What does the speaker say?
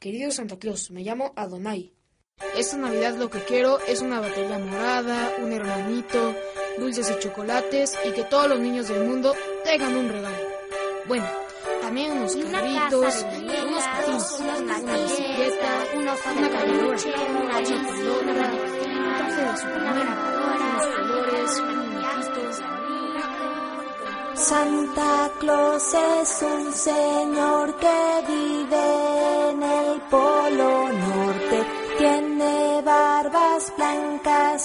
Querido Santa Claus, me llamo Adonai. Esta Navidad lo que quiero es una batería morada, un hermanito, dulces y chocolates y que todos los niños del mundo tengan un regalo. Bueno, también unos carritos, unos patines, una bicicleta, una caminadora, una pelota, un traje de Superman, unos colores, un muñequito. Santa Claus es un señor que vive en el Polo Norte.